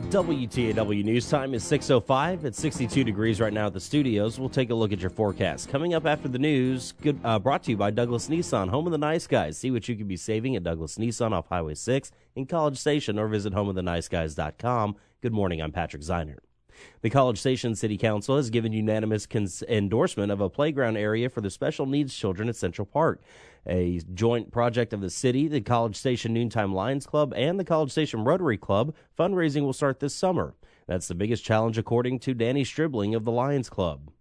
WTAW News Time is 6:05. It's 62 degrees right now at the studios. We'll take a look at your forecast. Coming up after the news, brought to you by Douglas Nissan, home of the nice guys. See what you could be saving at Douglas Nissan off Highway 6 in College Station or visit homeoftheniceguys.com. Good morning, I'm Patrick Zeinert. The College Station City Council has given unanimous endorsement of a playground area for the special needs children at Central Park. A joint project of the city, the College Station Noontime Lions Club, and the College Station Rotary Club. Fundraising will start this summer. That's the biggest challenge, according to Danny Stribling of the Lions Club.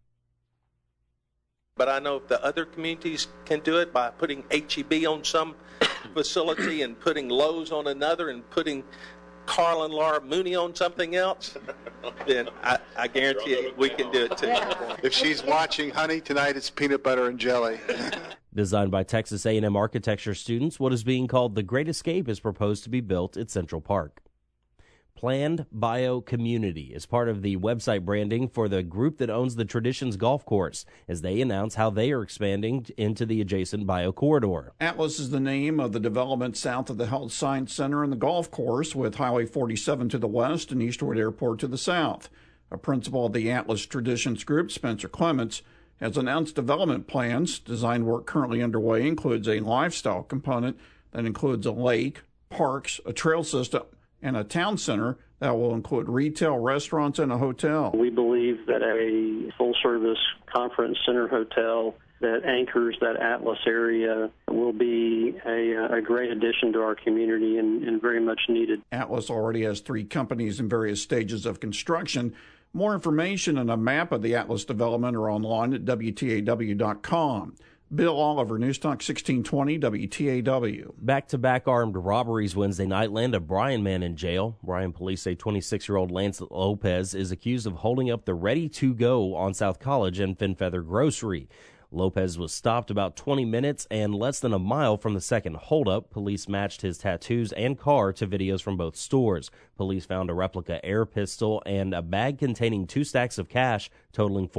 But I know if the other communities can do it by putting HEB on some facility and putting Lowe's on another and putting Carl and Laura Mooney on something else, then I guarantee you we can do it too. If she's watching, honey, tonight it's peanut butter and jelly. Designed by Texas A&M architecture students, what is being called the Great Escape is proposed to be built at Central Park. Planned Bio Community is part of the website branding for the group that owns the Traditions Golf Course, as they announce how they are expanding into the adjacent bio corridor. Atlas is the name of the development south of the Health Science Center and the golf course, with Highway 47 to the west and Eastwood Airport to the south. A principal of the Atlas Traditions Group, Spencer Clements, has announced development plans. Design work currently underway includes a lifestyle component that includes a lake, parks, a trail system, and a town center that will include retail, restaurants, and a hotel. We believe that a full-service conference center hotel that anchors that Atlas area will be a great addition to our community and very much needed. Atlas already has 3 companies in various stages of construction. More information and a map of the Atlas development are online at WTAW.com. Bill Oliver, News Talk 1620, WTAW. Back-to-back armed robberies Wednesday night land a Bryan man in jail. Bryan police say 26-year-old Lance Lopez is accused of holding up the Ready-to-Go on South College and Finfeather Grocery. Lopez was stopped about 20 minutes and less than a mile from the second holdup. Police matched his tattoos and car to videos from both stores. Police found a replica air pistol and a bag containing 2 stacks of cash totaling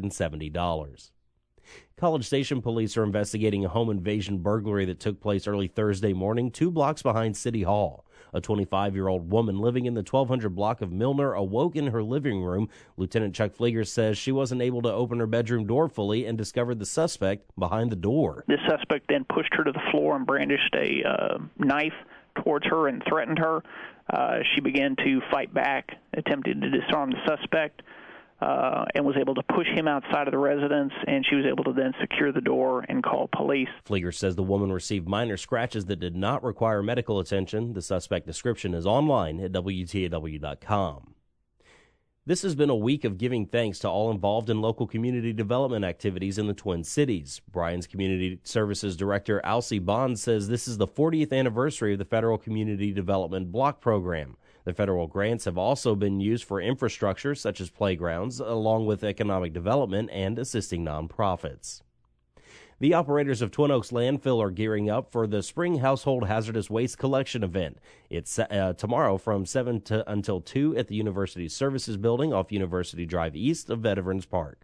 $470. College Station police are investigating a home invasion burglary that took place early Thursday morning 2 blocks behind City Hall. A 25-year-old woman living in the 1200 block of Milner awoke in her living room. Lieutenant Chuck Flieger says she wasn't able to open her bedroom door fully and discovered the suspect behind the door. The suspect then pushed her to the floor and brandished a knife towards her and threatened her. She began to fight back, attempted to disarm the suspect, and was able to push him outside of the residence, and she was able to then secure the door and call police. Flieger says the woman received minor scratches that did not require medical attention. The suspect description is online at WTAW.com. This has been a week of giving thanks to all involved in local community development activities in the Twin Cities. Bryan's Community Services Director Alcy Bond says this is the 40th anniversary of the Federal Community Development Block Program. The federal grants have also been used for infrastructure such as playgrounds, along with economic development and assisting nonprofits. The operators of Twin Oaks Landfill are gearing up for the Spring Household Hazardous Waste Collection event. It's tomorrow from 7 until 2 at the University Services Building off University Drive east of Veterans Park.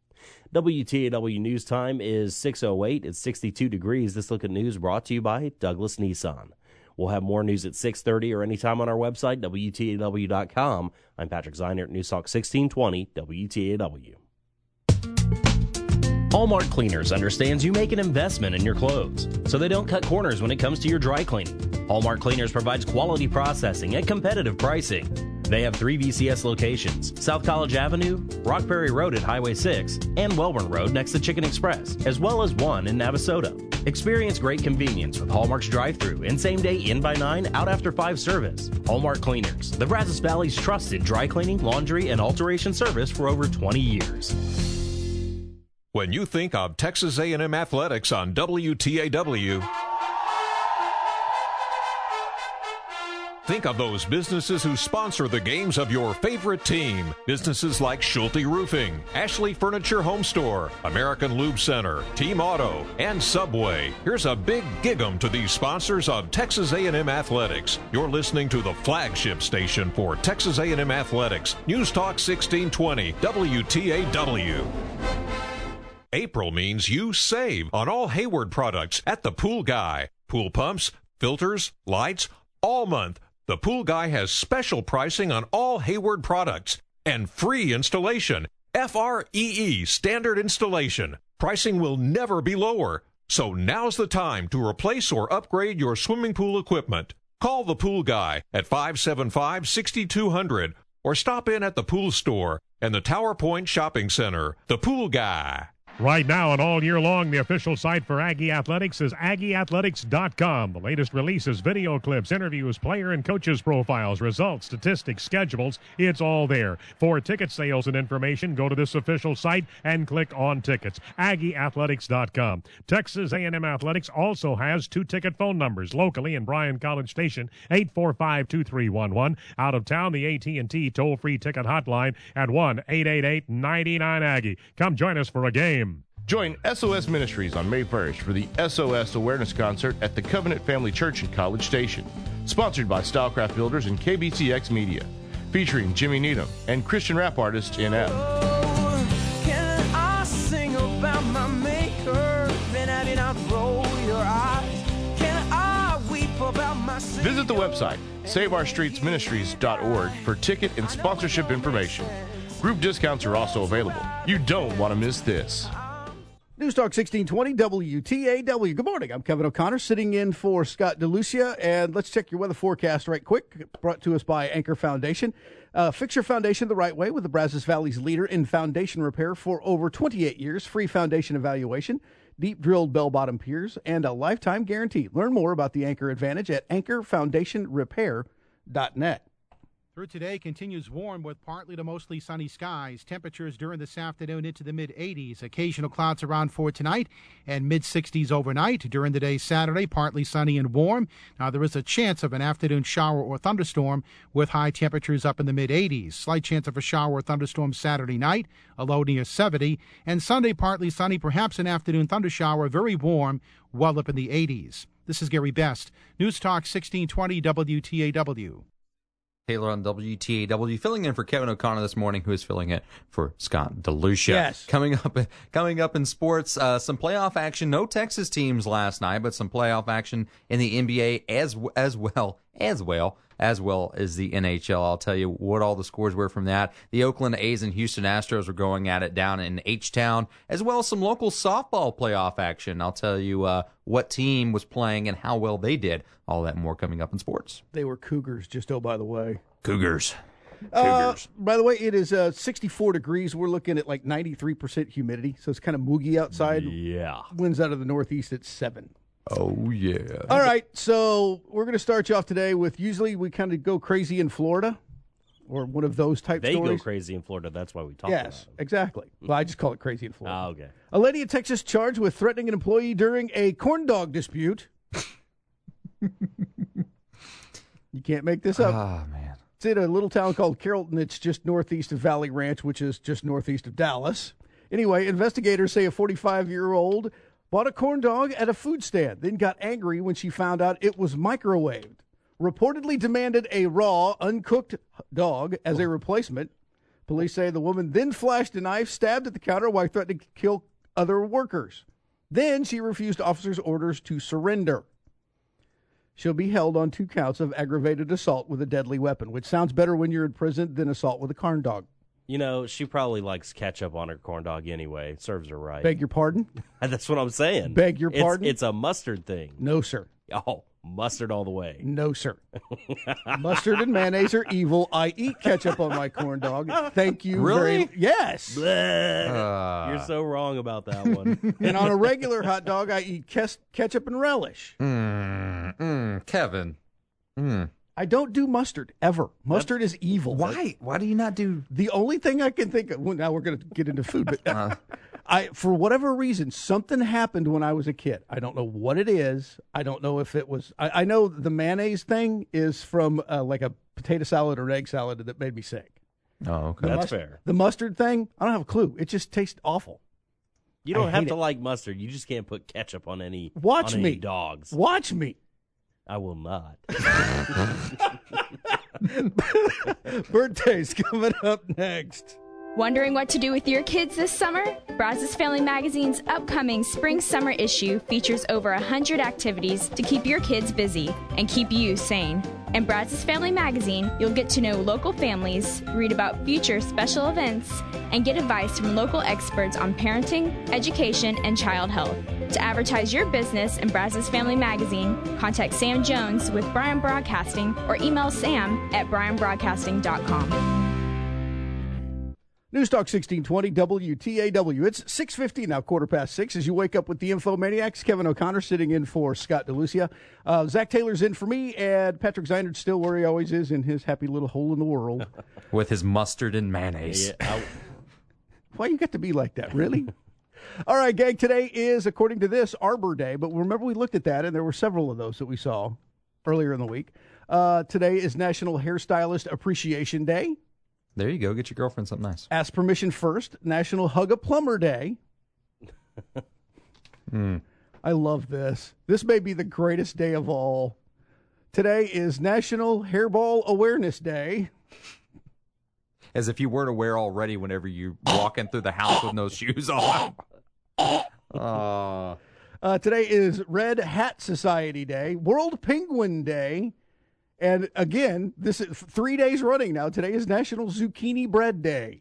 WTAW News Time is 6:08. It's 62 degrees. This look at news brought to you by Douglas Nissan. We'll have more news at 6:30 or anytime on our website, WTAW.com. I'm Patrick Zeinert, News Talk 1620, WTAW. Hallmark Cleaners understands you make an investment in your clothes, so they don't cut corners when it comes to your dry cleaning. Hallmark Cleaners provides quality processing at competitive pricing. They have 3 VCS locations: South College Avenue, Rockberry Road at Highway 6, and Welborn Road next to Chicken Express, as well as one in Navasota. Experience great convenience with Hallmark's drive-thru and same-day in-by-9, out-after-5 service. Hallmark Cleaners, the Brazos Valley's trusted dry cleaning, laundry, and alteration service for over 20 years. When you think of Texas A&M Athletics on WTAW, think of those businesses who sponsor the games of your favorite team. Businesses like Schulte Roofing, Ashley Furniture Home Store, American Lube Center, Team Auto, and Subway. Here's a big gig-em to these sponsors of Texas A&M Athletics. You're listening to the flagship station for Texas A&M Athletics, News Talk 1620, WTAW. April means you save on all Hayward products at the Pool Guy. Pool pumps, filters, lights, all month. The Pool Guy has special pricing on all Hayward products and free installation. FREE, standard installation. Pricing will never be lower. So now's the time to replace or upgrade your swimming pool equipment. Call the Pool Guy at 575-6200 or stop in at the Pool Store and the Tower Point Shopping Center. The Pool Guy. Right now and all year long, the official site for Aggie Athletics is AggieAthletics.com. The latest releases, video clips, interviews, player and coaches profiles, results, statistics, schedules. It's all there. For ticket sales and information, go to this official site and click on tickets. AggieAthletics.com. Texas A&M Athletics also has 2 ticket phone numbers. Locally in Bryan College Station, 845-2311. Out of town, the AT&T toll-free ticket hotline at 1-888-99-AGGIE. Come join us for a game. Join SOS Ministries on May 1st for the SOS Awareness Concert at the Covenant Family Church in College Station. Sponsored by Stylecraft Builders and KBCX Media. Featuring Jimmy Needham and Christian rap artist NF. Can I sing about my maker? Then I did not roll your eyes. Can I weep about my sin? Visit the website, SaveOurStreetsMinistries.org for ticket and sponsorship information. Group discounts are also available. You don't want to miss this. News Talk 1620 WTAW. Good morning. I'm Kevin O'Connor sitting in for Scott DeLucia. And let's check your weather forecast right quick. Brought to us by Anchor Foundation. Fix your foundation the right way with the Brazos Valley's leader in foundation repair for over 28 years. Free foundation evaluation, deep drilled bell-bottom piers, and a lifetime guarantee. Learn more about the Anchor Advantage at anchorfoundationrepair.net. Through today continues warm with partly to mostly sunny skies. Temperatures during this afternoon into the mid-80s. Occasional clouds around for tonight and mid-60s overnight. During the day Saturday, partly sunny and warm. Now there is a chance of an afternoon shower or thunderstorm with high temperatures up in the mid-80s. Slight chance of a shower or thunderstorm Saturday night, a low near 70. And Sunday partly sunny, perhaps an afternoon thundershower, very warm, well up in the 80s. This is Gary Best. News Talk 1620 WTAW. Taylor on WTAW, filling in for Kevin O'Connor this morning, who is filling in for Scott DeLucia. Yes. Coming up in sports, some playoff action. No Texas teams last night, but some playoff action in the NBA as well as the NHL. I'll tell you what all the scores were from that. The Oakland A's and Houston Astros were going at it down in H-Town, as well as some local softball playoff action. I'll tell you what team was playing and how well they did. All that and more coming up in sports. They were Cougars, by the way. Cougars. By the way, it is 64 degrees. We're looking at like 93% humidity, so it's kind of moogie outside. Yeah. Winds out of the northeast at 7. Oh, yeah. All right, so we're going to start you off today with, usually we kind of go crazy in Florida, or one of those type stories. They go crazy in Florida. That's why we talk about it. Yes, exactly. Well, I just call it crazy in Florida. Oh, okay. A lady in Texas charged with threatening an employee during a corn dog dispute. You can't make this up. Oh, man. It's in a little town called Carrollton. It's just northeast of Valley Ranch, which is just northeast of Dallas. Anyway, investigators say a 45-year-old bought a corn dog at a food stand, then got angry when she found out it was microwaved. Reportedly demanded a raw, uncooked dog as a replacement. Police say the woman then flashed a knife, stabbed at the counter while threatening to kill other workers. Then she refused officers' orders to surrender. She'll be held on 2 counts of aggravated assault with a deadly weapon, which sounds better when you're in prison than assault with a corn dog. You know, she probably likes ketchup on her corn dog anyway. It serves her right. Beg your pardon? That's what I'm saying. Beg your pardon? It's a mustard thing. No, sir. Oh, mustard all the way. No, sir. Mustard and mayonnaise are evil. I eat ketchup on my corn dog. Thank you. Really? Yes. You're so wrong about that one. And on a regular hot dog, I eat ketchup and relish. Kevin. I don't do mustard, ever. Mustard is evil. Why? Why do you not do... The only thing I can think of... Well, now we're going to get into food, but for whatever reason, something happened when I was a kid. I don't know what it is. I don't know if it was... I know the mayonnaise thing is from like a potato salad or an egg salad that made me sick. Oh, okay. That's fair. The mustard thing, I don't have a clue. It just tastes awful. You don't have to like mustard. You just can't put ketchup on any dogs. Watch me. I will not. Birthdays coming up next. Wondering what to do with your kids this summer? Brazos Family Magazine's upcoming spring-summer issue features over 100 activities to keep your kids busy and keep you sane. In Brazos Family Magazine, you'll get to know local families, read about future special events, and get advice from local experts on parenting, education, and child health. To advertise your business in Brazos Family Magazine, contact Sam Jones with Bryan Broadcasting or email sam@bryanbroadcasting.com. News Talk 1620 WTAW. It's 6:50 now, 6:15 as you wake up with the Infomaniacs. Kevin O'Connor sitting in for Scott DeLucia. Zach Taylor's in for me, and Patrick Zeinert still where he always is in his happy little hole in the world. With his mustard and mayonnaise. Yeah, Why you got to be like that, really? All right, gang, today is, according to this, Arbor Day, but remember we looked at that, and there were several of those that we saw earlier in the week. Today is National Hairstylist Appreciation Day. There you go. Get your girlfriend something nice. Ask permission first. National Hug a Plumber Day. I love this. This may be the greatest day of all. Today is National Hairball Awareness Day. As if you weren't aware already whenever you're walking through the house with no shoes on. Today is Red Hat Society Day, World Penguin Day, and again, this is 3 days running now. Today is National Zucchini Bread Day.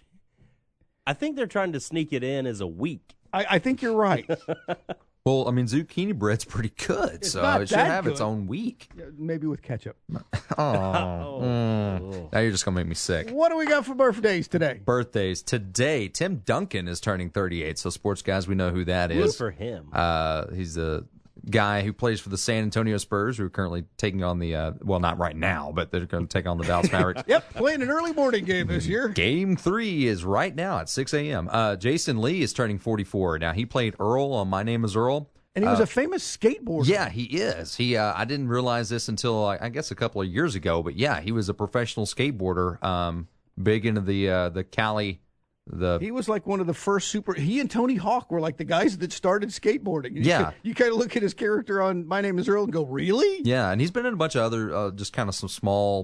I think they're trying to sneak it in as a week. I think you're right. Well, I mean, zucchini bread's pretty good, It's so not it should that have its good. own week. Maybe with ketchup. Now you're just going to make me sick. What do we got for birthdays today? Birthdays. Today, Tim Duncan is turning 38. So, sports guys, we know who that Good is. for him. He's a guy who plays for the San Antonio Spurs, who are currently taking on the, well, not right now, but they're going to take on the Dallas Mavericks. Yep, playing an early morning game this year. Game 3 is right now at 6 a.m. Jason Lee is turning 44. Now, he played Earl on My Name is Earl. And he was a famous skateboarder. Yeah, he is. I didn't realize this until, I guess, a couple of years ago. But, yeah, he was a professional skateboarder, big into the Cali. He was like one of the first he and Tony Hawk were like the guys that started skateboarding. You kind of look at his character on My Name is Earl and go, really? Yeah, and he's been in a bunch of other, just kind of some small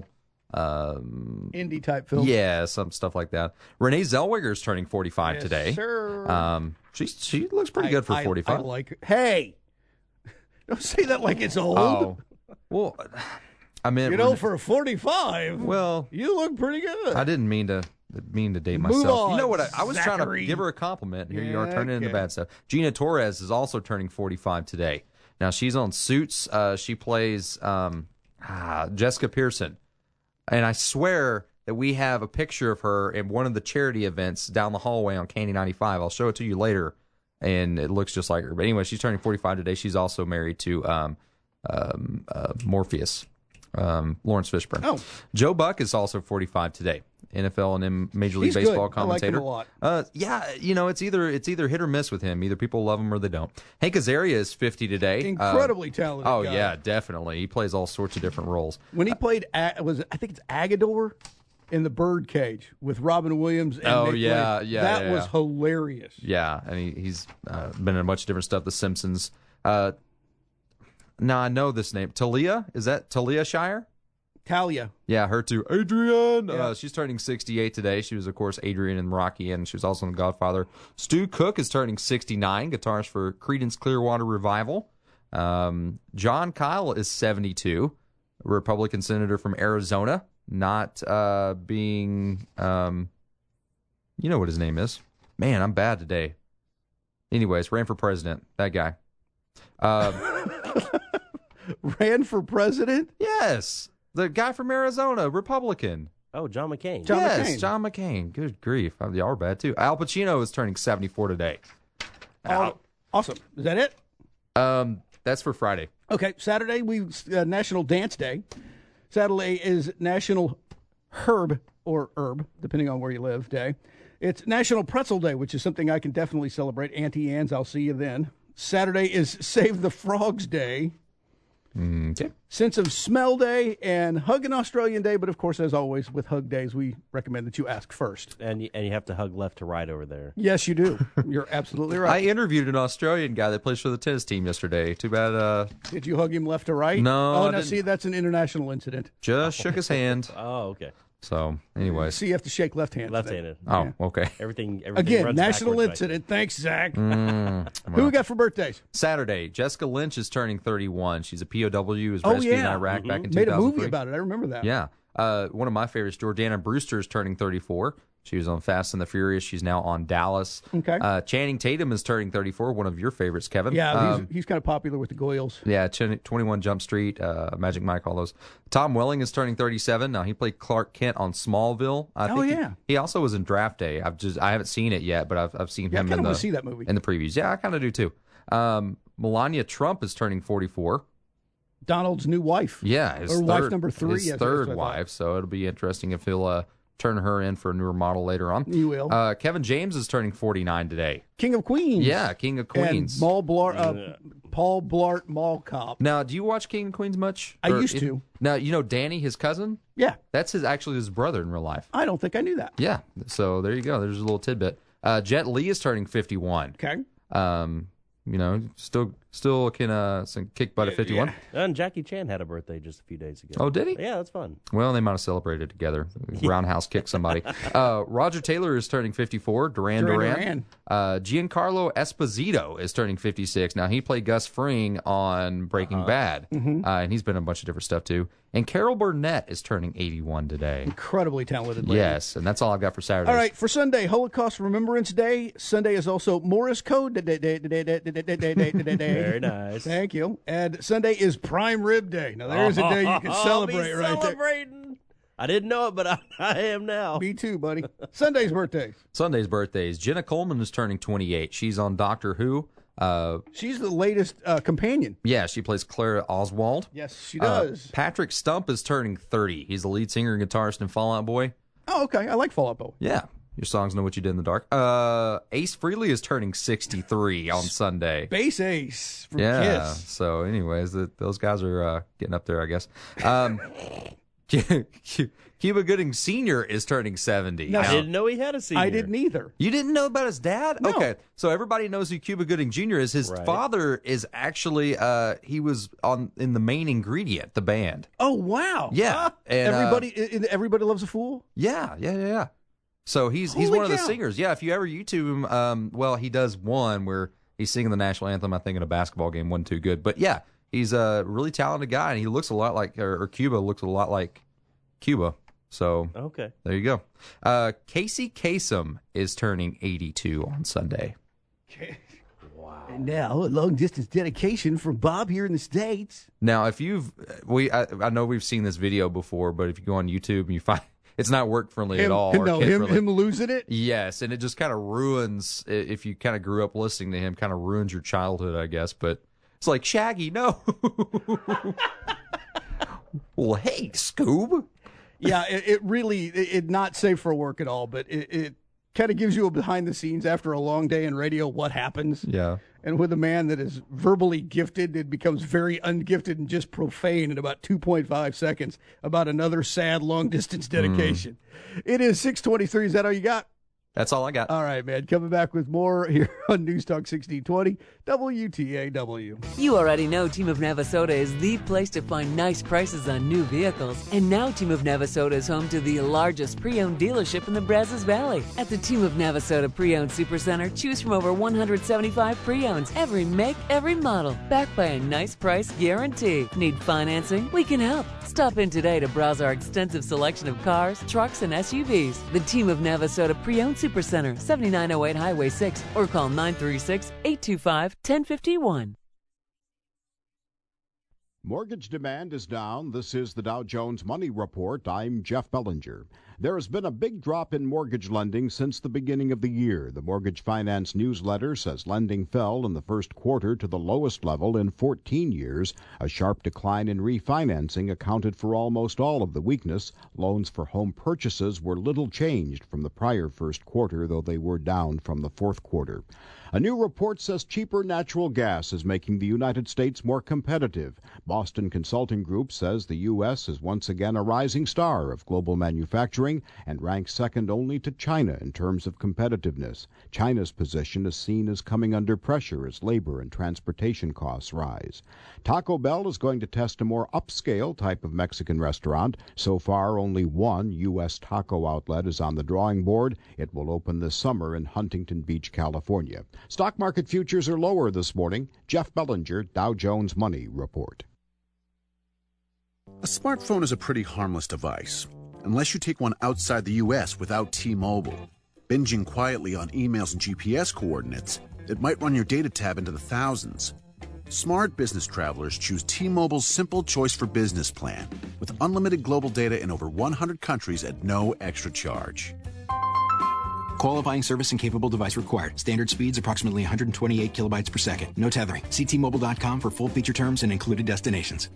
indie type films. Yeah, some stuff like that. Renee Zellweger is turning 45 Yes, today. sir. She looks pretty good for 45. I like her. Hey, don't say that like it's old. Oh, well, I mean, for a 45, well, you look pretty good. I didn't mean to date Move myself. on, You know what? I was trying to Zachary. give her a compliment. Here you are Yeah, turning into okay. bad stuff. Gina Torres is also turning 45 today. Now she's on Suits. She plays Jessica Pearson, and I swear that we have a picture of her in one of the charity events down the hallway on Candy 95. I'll show it to you later, and it looks just like her. But anyway, she's turning 45 today. She's also married to Morpheus, Lawrence Fishburne. Oh. Joe Buck is also 45 today. NFL and Major League He's Baseball good. I like him commentator. a lot. Yeah, it's either hit or miss with him. Either people love him or they don't. Hank Azaria is 50 today. Incredibly talented Oh guy. yeah, definitely. He plays all sorts of different roles. When he played, I think it's Agador in The Birdcage with Robin Williams and Oh, Nick yeah, Lake. yeah, That yeah, was yeah. hilarious. Yeah, and he's been in a bunch of different stuff. The Simpsons. Now I know this name. Talia, is that Talia Shire? Talia. Yeah, her too. Adrian. Yeah. She's turning 68 today. She was, of course, Adrian in Rocky, and she was also in The Godfather. Stu Cook is turning 69, guitarist for Creedence Clearwater Revival. John Kyle is 72, Republican senator from Arizona, not being, you know what his name is. Man, I'm bad today. Anyways, ran for president, that guy. Ran for president? Yes. The guy from Arizona, Republican. Oh, John McCain. McCain. John McCain. Good grief. Y'all are bad, too. Al Pacino is turning 74 today. Awesome. Is that it? That's for Friday. Okay. Saturday, National Dance Day. Saturday is National Herb, or Herb, depending on where you live, Day. It's National Pretzel Day, which is something I can definitely celebrate. Auntie Anne's, I'll see you then. Saturday is Save the Frogs Day. Okay. Sense of Smell Day and Hug an Australian Day. But, of course, as always, with Hug Days, we recommend that you ask first. And you have to hug left to right over there. Yes, you do. You're absolutely I right. interviewed an Australian guy that plays for the tennis team yesterday. Too bad Did you hug him left to right? No, Oh, I now didn't. see, that's an international incident. just shook his hand. Oh, okay. So, anyways. See, you have to shake left-handed. Left-handed. Oh, okay. Everything Again, runs national backwards, incident. Thanks, Zach. Well. Who we got for birthdays? Saturday, Jessica Lynch is turning 31. She's a POW, was Oh, rescued in yeah. Iraq back in 2003. Made a movie about it. I remember that. Yeah. One of my favorites, Jordana Brewster, is turning 34. She was on Fast and the Furious. She's now on Dallas. Okay. Channing Tatum is turning 34, one of your favorites, Kevin. Yeah, he's kind of popular with the Goyles. Yeah, 21 Jump Street, Magic Mike, all those. Tom Welling is turning 37. Now, he played Clark Kent on Smallville. I think he also was in Draft Day. I haven't seen it yet, but I've seen him I want to see that movie. in the previews. Yeah, I kind of do too. Melania Trump is turning 44. Donald's new wife. Yeah, wife number 3. His third wife. So it'll be interesting if he'll turn her in for a newer model later on. He will. Kevin James is turning 49 today. King of Queens. Yeah, King of Queens. And Paul Blart Mall Cop. Now, do you watch King of Queens much? I used to. Now, you know Danny, his cousin? Yeah. That's actually his brother in real life. I don't think I knew that. Yeah. So there you go. There's a little tidbit. Jet Li is turning 51. Okay. Still can kick butt at 51. Yeah. And Jackie Chan had a birthday just a few days ago. Oh, did he? Yeah, that's fun. Well, they might have celebrated together. Roundhouse kicked somebody. Roger Taylor is turning 54. Duran Duran. Giancarlo Esposito is turning 56. Now, he played Gus Fring on Breaking Bad, and he's been in a bunch of different stuff, too. And Carol Burnett is turning 81 today. Incredibly talented lady. Yes, and that's all I've got for Saturday. All right, for Sunday, Holocaust Remembrance Day. Sunday is also Morse Code Day. Very nice. Thank you. And Sunday is Prime Rib Day. Now, there's a day you can celebrate right there. I didn't know it, but I am now. Me too, buddy. Sunday's birthdays. Jenna Coleman is turning 28. She's on Doctor Who. She's the latest companion. Yeah, she plays Clara Oswald. Yes, she does. Patrick Stump is turning 30. He's the lead singer and guitarist in Fall Out Boy. Oh, okay. I like Fall Out Boy. Yeah. Your songs Know What You Did in the Dark. Ace Frehley is turning 63 on Sunday. Bass Ace from Kiss. So anyways, those guys are getting up there, I guess. Cuba Gooding Sr. is turning 70. I didn't know he had a senior. I didn't either. You didn't know about his dad? No. Okay, so everybody knows who Cuba Gooding Jr. is. His father is actually, he was in the Main Ingredient, the band. Oh, wow. Yeah. And, Everybody Loves a Fool? Yeah. So he's one of the singers. Yeah, if you ever YouTube him, he does one where he's singing the national anthem, I think, in a basketball game. Wasn't too good. But yeah, he's a really talented guy, and he looks a lot like, or Cuba looks a lot like Cuba. So okay, there you go. Casey Kasem is turning 82 on Sunday. Wow. And now a long distance dedication from Bob here in the States. Now, if I know we've seen this video before, but if you go on YouTube and you find it's not work friendly at all. Him losing it? Yes, and it just kind of ruins, if you kind of grew up listening to him, kind of ruins your childhood, I guess. But it's like, Shaggy, no. Well, hey, Scoob. Yeah, it really, not safe for work at all, but it kind of gives you a behind the scenes after a long day in radio, what happens. Yeah. And with a man that is verbally gifted, it becomes very ungifted and just profane in about 2.5 seconds about another sad long distance dedication. It is 6:23. Is that all you got? That's all I got. All right, man. Coming back with more here on News Talk 1620, WTAW. You already know Team of Navasota is the place to find nice prices on new vehicles. And now Team of Navasota is home to the largest pre-owned dealership in the Brazos Valley. At the Team of Navasota Pre-Owned Supercenter, choose from over 175 pre-owns, every make, every model, backed by a nice price guarantee. Need financing? We can help. Stop in today to browse our extensive selection of cars, trucks, and SUVs. The Team of Navasota Pre-Owned Supercenter, 7908 Highway 6, or call 936-825-1051. Mortgage demand is down. This is the Dow Jones Money Report. I'm Jeff Bellinger. There has been a big drop in mortgage lending since the beginning of the year. The Mortgage Finance Newsletter says lending fell in the first quarter to the lowest level in 14 years. A sharp decline in refinancing accounted for almost all of the weakness. Loans for home purchases were little changed from the prior first quarter, though they were down from the fourth quarter. A new report says cheaper natural gas is making the United States more competitive. Boston Consulting Group says the U.S. is once again a rising star of global manufacturing. manufacturing and ranks second only to China in terms of competitiveness. China's position is seen as coming under pressure as labor and transportation costs rise. Taco Bell is going to test a more upscale type of Mexican restaurant. So far, only one U.S. taco outlet is on the drawing board. It will open this summer in Huntington Beach, California. Stock market futures are lower this morning. Jeff Bellinger, Dow Jones Money Report. A smartphone is a pretty harmless device, unless you take one outside the U.S. without T-Mobile. Binging quietly on emails and GPS coordinates, it might run your data tab into the thousands. Smart business travelers choose T-Mobile's Simple Choice for Business plan, with unlimited global data in over 100 countries at no extra charge. Qualifying service and capable device required. Standard speeds approximately 128 kilobytes per second. No tethering. See T-Mobile.com for full feature terms and included destinations.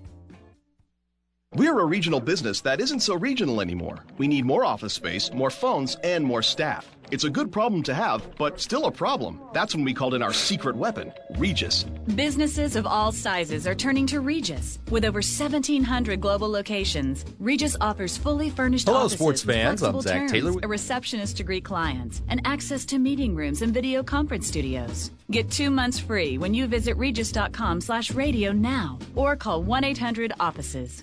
We're a regional business that isn't so regional anymore. We need more office space, more phones, and more staff. It's a good problem to have, but still a problem. That's when we called in our secret weapon, Regis. Businesses of all sizes are turning to Regis. With over 1,700 global locations, Regis offers fully furnished offices sports with fans. I'm flexible Zach terms, Taylor. a receptionist to greet clients, and access to meeting rooms and video conference studios. Get 2 months free when you visit regis.com/radio now or call 1-800-OFFICES.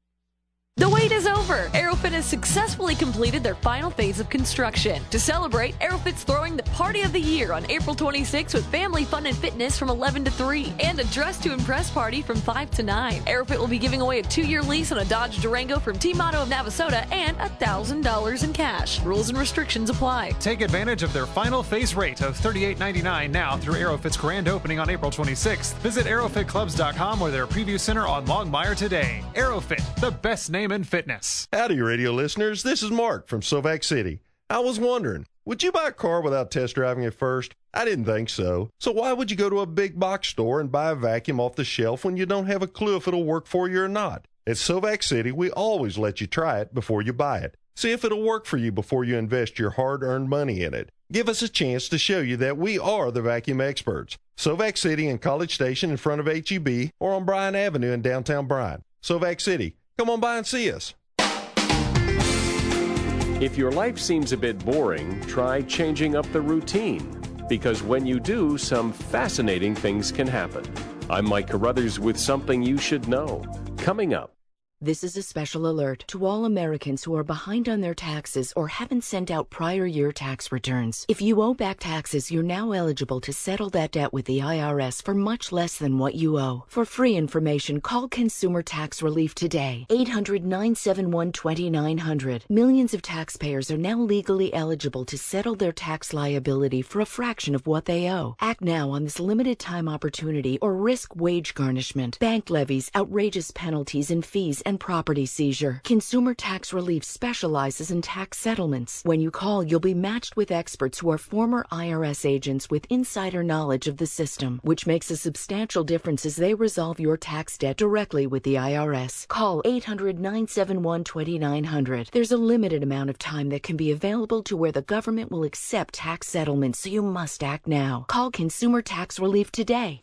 The wait is over. Aerofit has successfully completed their final phase of construction. To celebrate, Aerofit's throwing the party of the year on April 26th with family fun and fitness from 11 to 3 and a dress to impress party from 5 to 9. Aerofit will be giving away a 2-year lease on a Dodge Durango from Team Auto of Navasota and $1,000 in cash. Rules and restrictions apply. Take advantage of their final phase rate of $38.99 now through Aerofit's grand opening on April 26th. Visit aerofitclubs.com or their preview center on Longmire today. Aerofit, the best name in fitness. Howdy, radio listeners. This is Mark from Sovac City. I was wondering, would you buy a car without test driving it first? I didn't think so. So why would you go to a big box store and buy a vacuum off the shelf when you don't have a clue if it'll work for you or not? At Sovac City, we always let you try it before you buy it. See if it'll work for you before you invest your hard-earned money in it. Give us a chance to show you that we are the vacuum experts. Sovac City in College Station in front of HEB or on Bryan Avenue in downtown Bryan. Sovac City. Come on by and see us. If your life seems a bit boring, try changing up the routine. Because when you do, some fascinating things can happen. I'm Mike Carruthers with something you should know. Coming up. This is a special alert to all Americans who are behind on their taxes or haven't sent out prior year tax returns. If you owe back taxes, you're now eligible to settle that debt with the IRS for much less than what you owe. For free information, call Consumer Tax Relief today. 800-971-2900. Millions of taxpayers are now legally eligible to settle their tax liability for a fraction of what they owe. Act now on this limited time opportunity or risk wage garnishment, bank levies, outrageous penalties and fees, and property seizure. Consumer Tax Relief specializes in tax settlements. When you call, you'll be matched with experts who are former IRS agents with insider knowledge of the system, which makes a substantial difference as they resolve your tax debt directly with the IRS. Call 800-971-2900. There's a limited amount of time that can be available to where the government will accept tax settlements, so you must act now. Call Consumer Tax Relief today.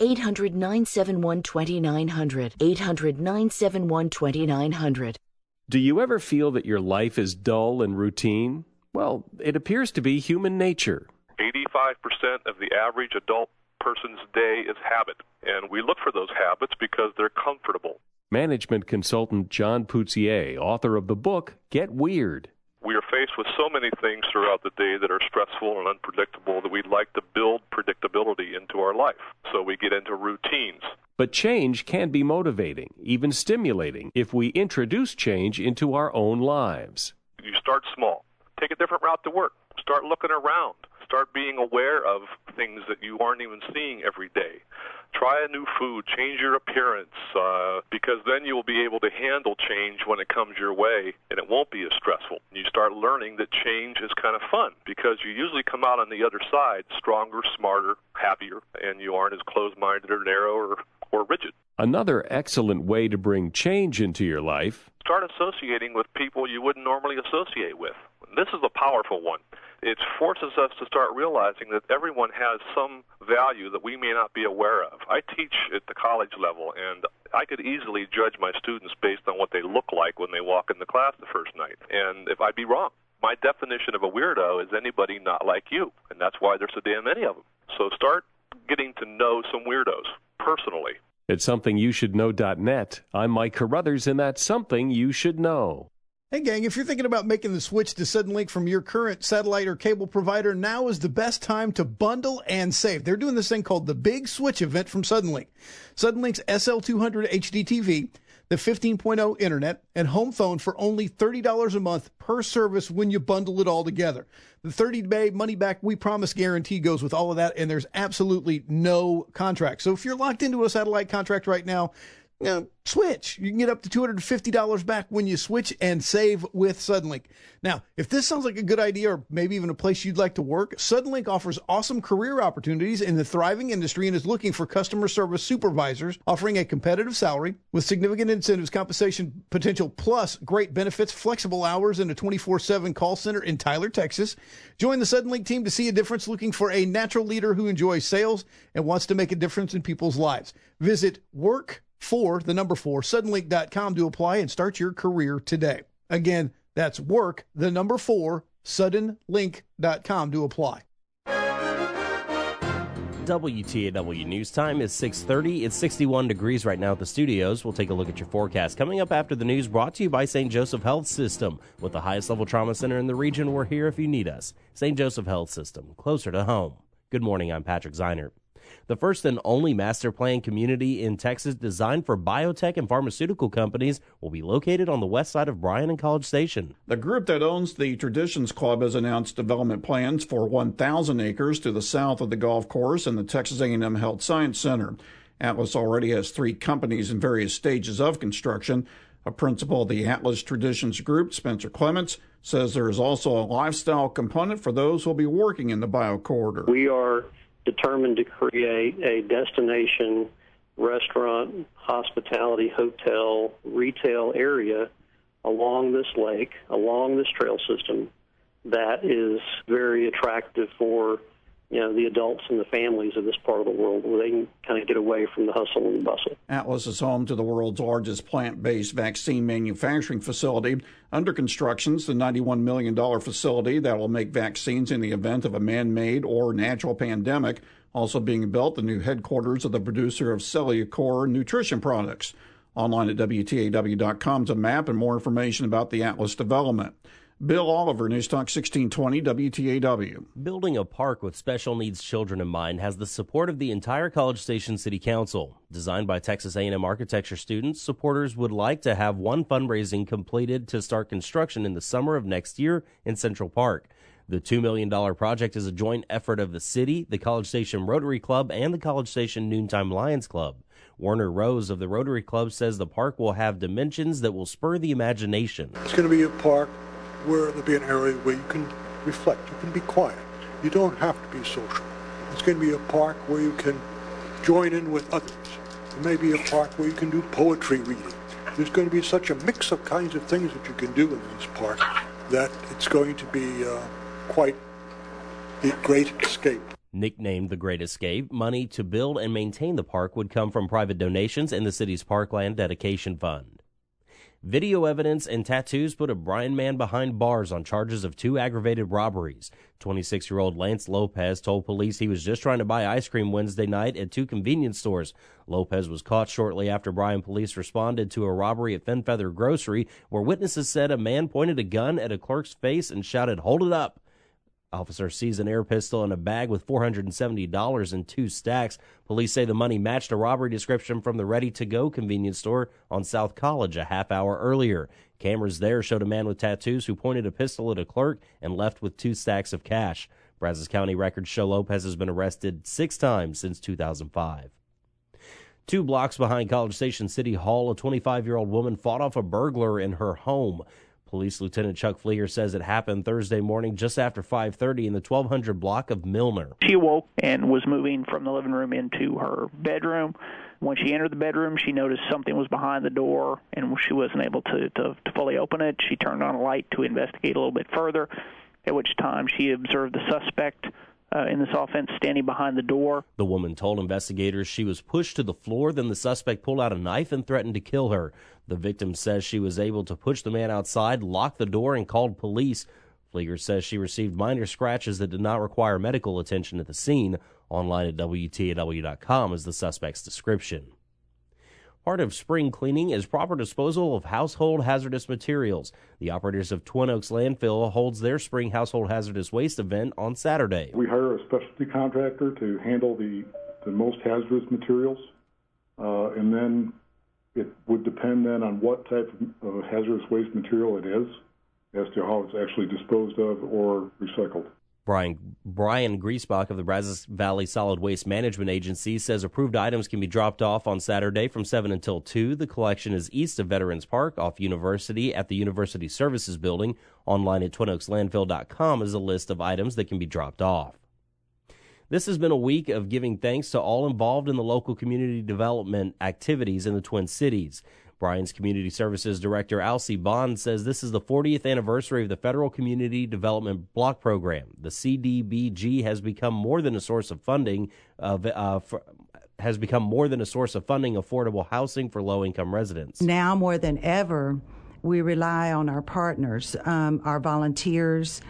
800-971-2900. 800-971-2900. Do you ever feel that your life is dull and routine? Well, it appears to be human nature. 85% of the average adult person's day is habit, and we look for those habits because they're comfortable. Management consultant John Poutier, author of the book Get Weird. We are faced with so many things throughout the day that are stressful and unpredictable that we'd like to build predictability into our life, so we get into routines. But change can be motivating, even stimulating, if we introduce change into our own lives. You start small. Take a different route to work. Start looking around. Start being aware of things that you aren't even seeing every day. Try a new food. Change your appearance, because then you will be able to handle change when it comes your way, and it won't be as stressful. You start learning that change is kind of fun, because you usually come out on the other side stronger, smarter, happier, and you aren't as closed-minded or narrow or rigid. Another excellent way to bring change into your life. Start associating with people you wouldn't normally associate with. This is a powerful one. It forces us to start realizing that everyone has some value that we may not be aware of. I teach at the college level, and I could easily judge my students based on what they look like when they walk in the class the first night. And if I'd be wrong, My definition of a weirdo is anybody not like you, and that's why there's so damn many of them. So start getting to know some weirdos personally. At SomethingYouShouldKnow.net, I'm Mike Carruthers, and that's Something You Should Know. Hey, gang, if you're thinking about making the switch to Suddenlink from your current satellite or cable provider, now is the best time to bundle and save. They're doing this thing called the Big Switch event from Suddenlink. Suddenlink's SL200 HD TV, the 15.0 internet, and home phone for only $30 a month per service when you bundle it all together. The 30-day money-back We Promise guarantee goes with all of that, and there's absolutely no contract. So if you're locked into a satellite contract right now, switch. You can get up to $250 back when you switch and save with Suddenlink. Now, if this sounds like a good idea or maybe even a place you'd like to work, Suddenlink offers awesome career opportunities in the thriving industry and is looking for customer service supervisors offering a competitive salary with significant incentives, compensation potential, plus great benefits, flexible hours, and a 24/7 call center in Tyler, Texas. Join the Suddenlink team to see a difference, looking for a natural leader who enjoys sales and wants to make a difference in people's lives. Visit Suddenlink.com to apply and start your career today. Again, that's Suddenlink.com to apply. WTAW News Time is 6:30. It's 61 degrees right now at the studios. We'll take a look at your forecast. Coming up after the news, brought to you by St. Joseph Health System. With the highest level trauma center in the region, we're here if you need us. St. Joseph Health System, closer to home. Good morning, I'm Patrick Zeinert. The first and only master plan community in Texas designed for biotech and pharmaceutical companies will be located on the west side of Bryan and College Station. The group that owns the Traditions Club has announced development plans for 1,000 acres to the south of the golf course and the Texas A&M Health Science Center. Atlas already has 3 companies in various stages of construction. A principal of the Atlas Traditions Group, Spencer Clements, says there is also a lifestyle component for those who will be working in the bio-corridor. We are determined to create a destination restaurant, hospitality, hotel, retail area along this lake, along this trail system that is very attractive for, the adults and the families of this part of the world, where they can kind of get away from the hustle and bustle. Atlas is home to the world's largest plant-based vaccine manufacturing facility. Under construction is the $91 million facility that will make vaccines in the event of a man-made or natural pandemic. Also being built, the new headquarters of the producer of Cellucor nutrition products. Online at WTAW.com is a map and more information about the Atlas development. Bill Oliver, News Talk 1620 WTAW. Building a park with special needs children in mind has the support of the entire College Station City Council. Designed by Texas A&M architecture students, supporters would like to have one fundraising completed to start construction in the summer of next year in Central Park. The $2 million project is a joint effort of the city, the College Station Rotary Club, and the College Station Noontime Lions Club. Warner Rose of the Rotary Club says the park will have dimensions that will spur the imagination. It's going to be a park where there'll be an area where you can reflect, you can be quiet. You don't have to be social. It's going to be a park where you can join in with others. It may be a park where you can do poetry reading. There's going to be such a mix of kinds of things that you can do in this park that it's going to be quite the Great Escape. Nicknamed the Great Escape, money to build and maintain the park would come from private donations and the city's Parkland Dedication Fund. Video evidence and tattoos put a Bryan man behind bars on charges of 2 aggravated robberies. 26-year-old Lance Lopez told police he was just trying to buy ice cream Wednesday night at 2 convenience stores. Lopez was caught shortly after Bryan police responded to a robbery at Fenfeather Grocery, where witnesses said a man pointed a gun at a clerk's face and shouted, "Hold it up." Officer sees an air pistol and a bag with $470 in 2 stacks. Police say the money matched a robbery description from the ready-to-go convenience store on South College a half hour earlier. Cameras there showed a man with tattoos who pointed a pistol at a clerk and left with 2 stacks of cash. Brazos County records show Lopez has been arrested 6 times since 2005. 2 blocks behind College Station City Hall, a 25-year-old woman fought off a burglar in her home. Police Lieutenant Chuck Fleer says it happened Thursday morning just after 5:30 in the 1200 block of Milner. She awoke and was moving from the living room into her bedroom. When she entered the bedroom, she noticed something was behind the door, and she wasn't able to fully open it. She turned on a light to investigate a little bit further, at which time she observed the suspect in this offense standing behind the door. The woman told investigators she was pushed to the floor, then the suspect pulled out a knife and threatened to kill her. The victim says she was able to push the man outside, lock the door, and called police. Flieger says she received minor scratches that did not require medical attention at the scene. Online at WTAW.com is the suspect's description. Part of spring cleaning is proper disposal of household hazardous materials. The operators of Twin Oaks Landfill holds their spring household hazardous waste event on Saturday. We hire a specialty contractor to handle the most hazardous materials, and then it would depend then on what type of hazardous waste material it is as to how it's actually disposed of or recycled. Brian Griesbach of the Brazos Valley Solid Waste Management Agency says approved items can be dropped off on Saturday from 7 until 2. The collection is east of Veterans Park off University at the University Services Building. Online at twinoakslandfill.com is a list of items that can be dropped off. This has been a week of giving thanks to all involved in the local community development activities in the Twin Cities. Bryan's Community Services Director Alcy Bond says this is the 40th anniversary of the Federal Community Development Block Program. The CDBG has become more than a source of funding affordable housing for low-income residents. Now more than ever, we rely on our partners, our volunteers,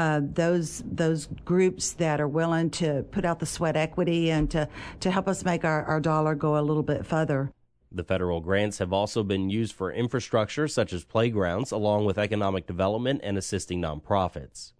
those groups that are willing to put out the sweat equity and to help us make our dollar go a little bit further. The federal grants have also been used for infrastructure such as playgrounds, along with economic development and assisting nonprofits.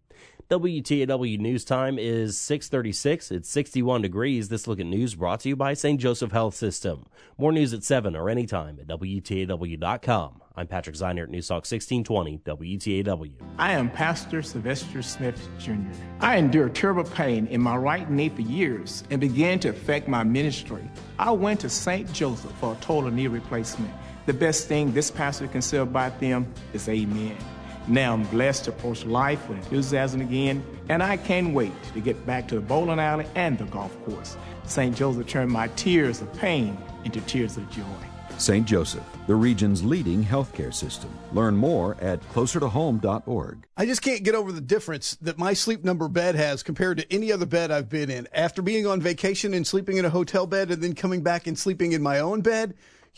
WTAW News Time is 6:36. It's 61 degrees. This Look at News brought to you by St. Joseph Health System. More news at 7 or anytime at WTAW.com. I'm Patrick Zeinert, News Talk 1620, WTAW. I am Pastor Sylvester Smith Jr. I endured terrible pain in my right knee for years and began to affect my ministry. I went to St. Joseph for a total knee replacement. The best thing this pastor can say about them is amen. Now I'm blessed to approach life with enthusiasm again, and I can't wait to get back to the bowling alley and the golf course. St. Joseph turned my tears of pain into tears of joy. St. Joseph, the region's leading healthcare system. Learn more at closertohome.org. I just can't get over the difference that my Sleep Number bed has compared to any other bed I've been in. After being on vacation and sleeping in a hotel bed and then coming back and sleeping in my own bed,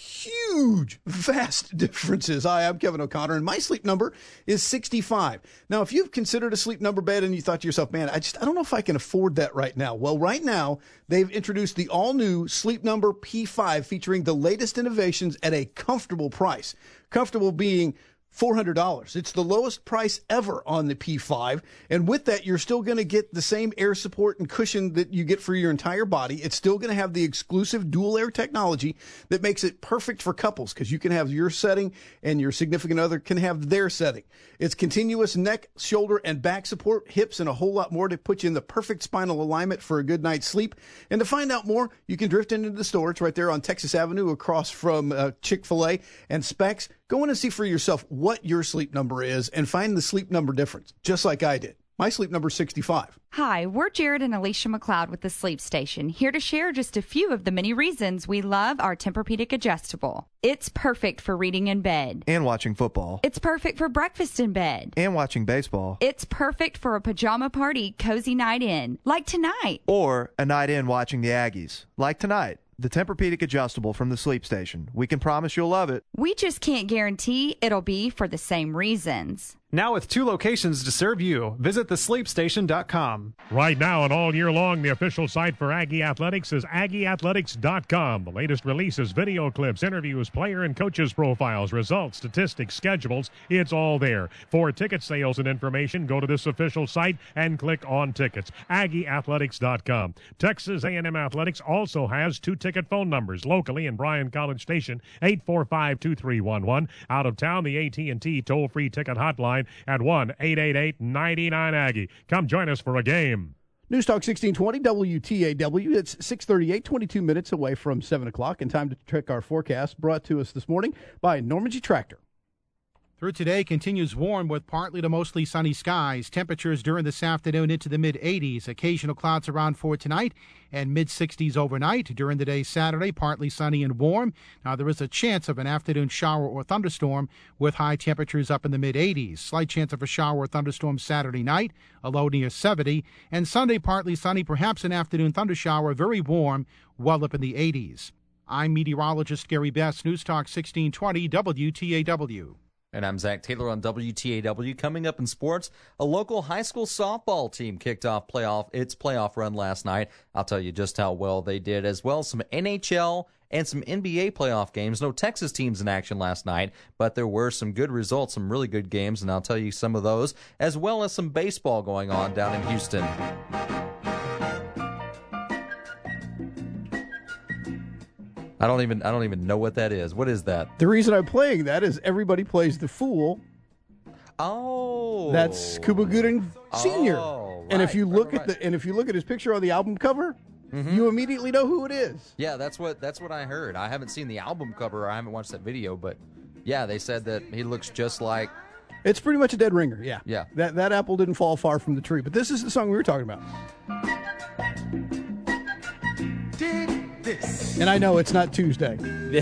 huge, vast differences. Hi, I'm Kevin O'Connor, and my Sleep Number is 65. Now, if you've considered a Sleep Number bed and you thought to yourself, man, I don't know if I can afford that right now. Well, right now, they've introduced the all-new Sleep Number P5 featuring the latest innovations at a comfortable price. Comfortable being $400. It's the lowest price ever on the P5. And with that, you're still going to get the same air support and cushion that you get for your entire body. It's still going to have the exclusive dual air technology that makes it perfect for couples because you can have your setting and your significant other can have their setting. It's continuous neck, shoulder, and back support, hips, and a whole lot more to put you in the perfect spinal alignment for a good night's sleep. And to find out more, you can drift into the store. It's right there on Texas Avenue across from Chick-fil-A and Specs. Go in and see for yourself what your Sleep Number is and find the Sleep Number difference, just like I did. My Sleep Number is 65. Hi, we're Jared and Alicia McLeod with the Sleep Station, here to share just a few of the many reasons we love our Tempur-Pedic adjustable. It's perfect for reading in bed. And watching football. It's perfect for breakfast in bed. And watching baseball. It's perfect for a pajama party, cozy night in, like tonight. Or a night in watching the Aggies, like tonight. The Tempur-Pedic adjustable from the Sleep Station. We can promise you'll love it. We just can't guarantee it'll be for the same reasons. Now with 2 locations to serve you, visit thesleepstation.com. Right now and all year long, the official site for Aggie Athletics is AggieAthletics.com. The latest releases, video clips, interviews, player and coaches profiles, results, statistics, schedules. It's all there. For ticket sales and information, go to this official site and click on tickets. AggieAthletics.com. Texas A&M Athletics also has 2 ticket phone numbers. Locally in Bryan College Station, 845-2311. Out of town, the AT&T toll-free ticket hotline at 1-888-99-AGGIE. Come join us for a game. News Talk 1620 WTAW. It's 6:38, 22 minutes away from 7 o'clock, and time to check our forecast brought to us this morning by Normandy Tractor. Through today continues warm with partly to mostly sunny skies. Temperatures during this afternoon into the mid-80s. Occasional clouds around for tonight and mid-60s overnight. During the day Saturday, partly sunny and warm. Now there is a chance of an afternoon shower or thunderstorm with high temperatures up in the mid-80s. Slight chance of a shower or thunderstorm Saturday night, a low near 70. And Sunday, partly sunny, perhaps an afternoon thundershower, very warm, well up in the 80s. I'm meteorologist Gary Best, News Talk 1620 WTAW. And I'm Zach Taylor on WTAW. Coming up in sports, a local high school softball team kicked off its playoff run last night. I'll tell you just how well they did, as well as some NHL and some NBA playoff games. No Texas teams in action last night, but there were some good results, some really good games, and I'll tell you some of those, as well as some baseball going on down in Houston. I don't even know what that is. What is that? The reason I'm playing that is Everybody Plays the Fool. Oh, that's Cuba Gooding Sr. Oh, and if you look at his picture on the album cover, you immediately know who it is. Yeah, that's what I heard. I haven't seen the album cover. I haven't watched that video, but yeah, they said that he looks just like. It's pretty much a dead ringer. Yeah. Yeah. That apple didn't fall far from the tree. But this is the song we were talking about. This. And I know it's not Tuesday.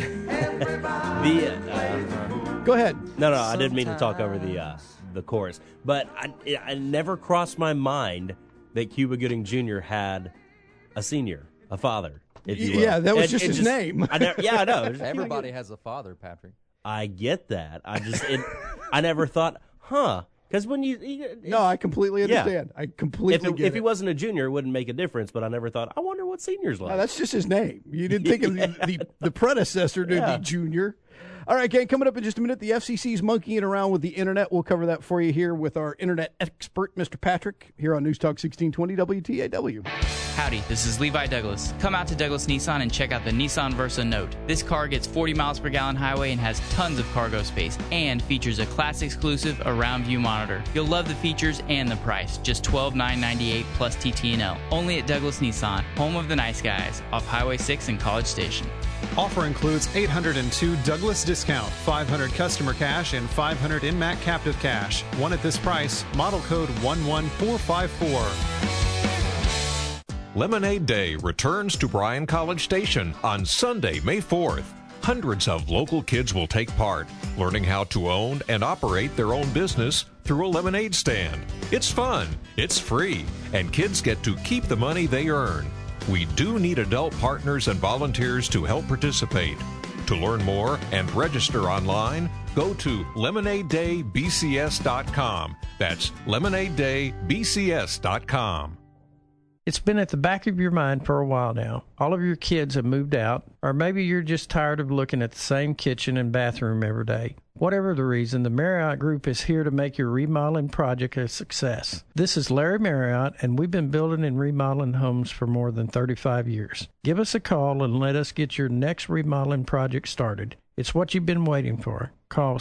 Go ahead. No, I didn't mean to talk over the chorus. But I never crossed my mind that Cuba Gooding Jr. had a senior, a father, if you will. Yeah, that was just his name. I know. Everybody has a father, Patrick. I get that. I never thought, because when no, I completely understand. Yeah. I completely get if he wasn't a junior, it wouldn't make a difference. But I never thought, I wonder what senior's like. No, that's just his name. You didn't think of the predecessor to be junior. All right, gang, coming up in just a minute, the FCC's monkeying around with the Internet. We'll cover that for you here with our Internet expert, Mr. Patrick, here on News Talk 1620 WTAW. Howdy, this is Levi Douglas. Come out to Douglas Nissan and check out the Nissan Versa Note. This car gets 40 miles per gallon highway and has tons of cargo space and features a class-exclusive around view monitor. You'll love the features and the price, just $12,998 plus TT&L. Only at Douglas Nissan, home of the nice guys, off Highway 6 and College Station. Offer includes $802 Douglas discount, $500 customer cash, and $500 InMac captive cash. One at this price. Model code 11454. Lemonade Day returns to Bryan College Station on Sunday, May 4th. Hundreds of local kids will take part, learning how to own and operate their own business through a lemonade stand. It's fun, it's free, and kids get to keep the money they earn. We do need adult partners and volunteers to help participate. To learn more and register online, go to lemonadedaybcs.com. That's lemonadedaybcs.com. It's been at the back of your mind for a while now. All of your kids have moved out, or maybe you're just tired of looking at the same kitchen and bathroom every day. Whatever the reason, the Marriott Group is here to make your remodeling project a success. This is Larry Marriott, and we've been building and remodeling homes for more than 35 years. Give us a call and let us get your next remodeling project started. It's what you've been waiting for. Call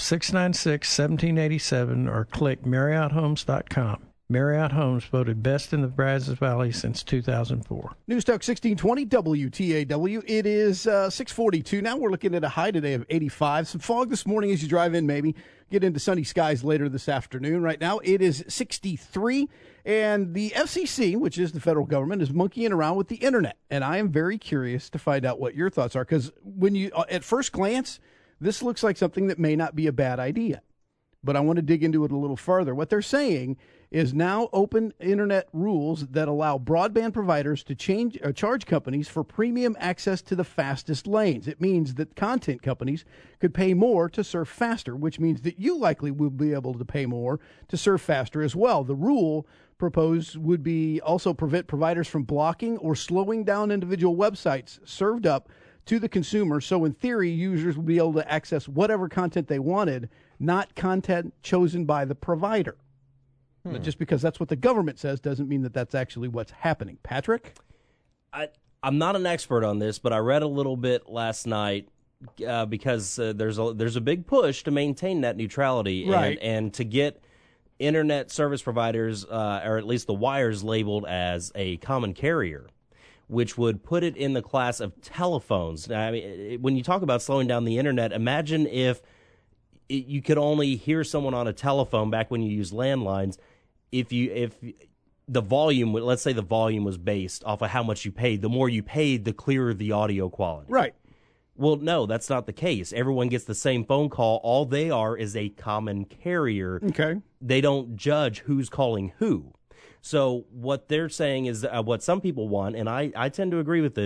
696-1787 or click MarriottHomes.com. Marriott Homes voted best in the Brazos Valley since 2004. News Talk 1620 WTAW. It is 6:42 now. We're looking at a high today of 85. Some fog this morning as you drive in, maybe. Get into sunny skies later this afternoon. Right now it is 63. And the FCC, which is the federal government, is monkeying around with the Internet. And I am very curious to find out what your thoughts are. Because when you, at first glance, this looks like something that may not be a bad idea. But I want to dig into it a little further. What they're saying is now open Internet rules that allow broadband providers to charge companies for premium access to the fastest lanes. It means that content companies could pay more to surf faster, which means that you likely will be able to pay more to surf faster as well. The rule proposed would be also prevent providers from blocking or slowing down individual websites served up to the consumer. So in theory, users will be able to access whatever content they wanted, not content chosen by the provider. But just because that's what the government says doesn't mean that that's actually what's happening. Patrick? I'm not an expert on this, but I read a little bit last night because there's a big push to maintain net neutrality and to get Internet service providers, or at least the wires, labeled as a common carrier, which would put it in the class of telephones. I mean, when you talk about slowing down the Internet, imagine if you could only hear someone on a telephone back when you used landlines. If the volume, let's say the volume was based off of how much you paid, the more you paid, the clearer the audio quality. Right. Well, no, that's not the case. Everyone gets the same phone call. All they are is a common carrier. Okay. They don't judge who's calling who. So what they're saying is what some people want, and I tend to agree with this,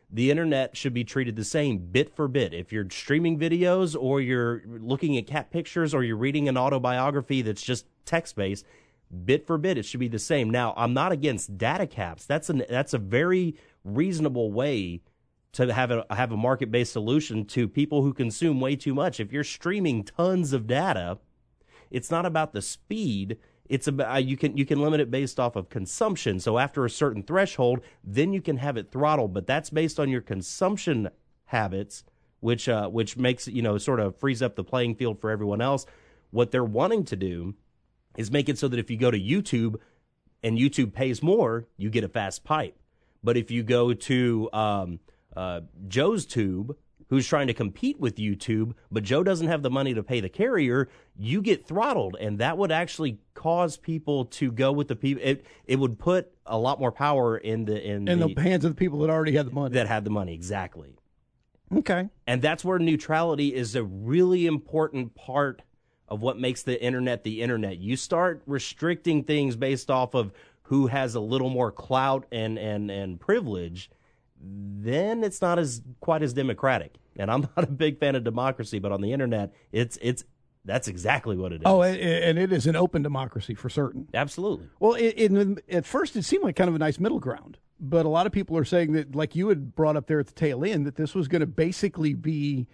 the internet should be treated the same bit for bit. If you're streaming videos or you're looking at cat pictures or you're reading an autobiography that's just text-based, bit for bit, it should be the same. Now, I'm not against data caps. That's a very reasonable way to have a market-based solution to people who consume way too much. If you're streaming tons of data, it's not about the speed. It's about you can limit it based off of consumption. So after a certain threshold, then you can have it throttled. But that's based on your consumption habits, which makes sort of frees up the playing field for everyone else. What they're wanting to do is make it so that if you go to YouTube and YouTube pays more, you get a fast pipe. But if you go to Joe's Tube, who's trying to compete with YouTube, but Joe doesn't have the money to pay the carrier, you get throttled, and that would actually cause people to go with the people. It would put a lot more power in the hands of the people that already had the money. That had the money, exactly. Okay. And that's where neutrality is a really important part of what makes the internet the internet. You start restricting things based off of who has a little more clout and privilege, then it's not quite as democratic. And I'm not a big fan of democracy, but on the internet, that's exactly what it is. Oh, and it is an open democracy for certain. Absolutely. Well, at first it seemed like kind of a nice middle ground, but a lot of people are saying that, like you had brought up there at the tail end, that this was going to basically be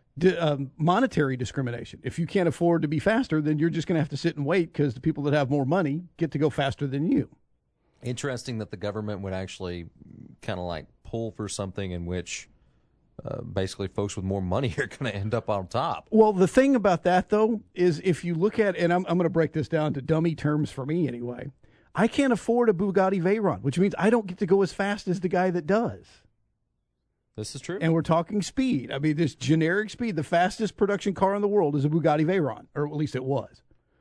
monetary discrimination. If you can't afford to be faster, then you're just going to have to sit and wait because the people that have more money get to go faster than you. Interesting that the government would actually kind of like pull for something in which basically folks with more money are going to end up on top. Well, the thing about that, though, is if you look at, and I'm going to break this down to dummy terms for me anyway, I can't afford a Bugatti Veyron, which means I don't get to go as fast as the guy that does. This is true. And we're talking speed. I mean, this generic speed, the fastest production car in the world is a Bugatti Veyron, or at least it was.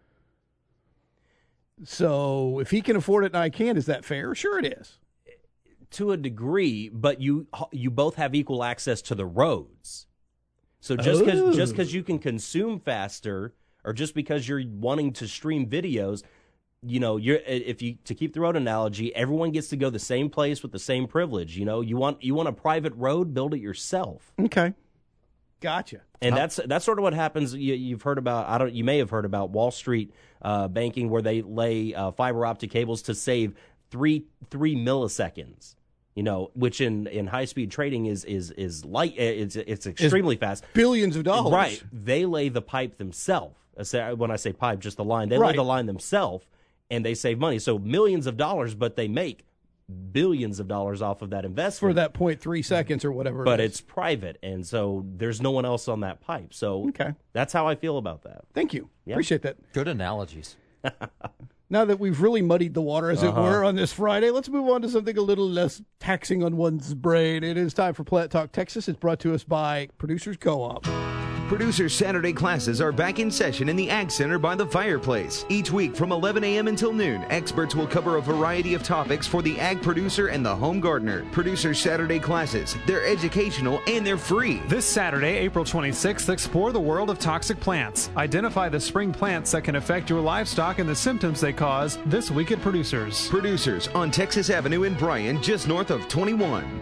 So if he can afford it and I can't, is that fair? Sure it is. To a degree, but you both have equal access to the roads. So just because you can consume faster, or just because you're wanting to stream videos, to keep the road analogy, everyone gets to go the same place with the same privilege. You want a private road, build it yourself. Okay. Gotcha. And that's sort of what happens. You've heard about, you may have heard about Wall Street banking, where they lay fiber optic cables to save three milliseconds. Which in high speed trading is light. It's extremely fast. Billions of dollars. Right. They lay the pipe themselves. When I say pipe, just the line. They lay the line themselves, and they save money. So millions of dollars, but they make billions of dollars off of that investment for that 0.3 seconds or whatever. But it's private, and so there's no one else on that pipe. So that's how I feel about that. Thank you. Yep. Appreciate that. Good analogies. Now that we've really muddied the water, as it were, on this Friday, let's move on to something a little less taxing on one's brain. It is time for Plant Talk Texas. It's brought to us by Producers Co-op. Producers Saturday classes are back in session in the Ag Center by the fireplace. Each week from 11 a.m. until noon, experts will cover a variety of topics for the ag producer and the home gardener. Producers Saturday classes, they're educational and they're free. This Saturday, April 26th, explore the world of toxic plants. Identify the spring plants that can affect your livestock and the symptoms they cause this week at Producers. Producers on Texas Avenue in Bryan, just north of 21.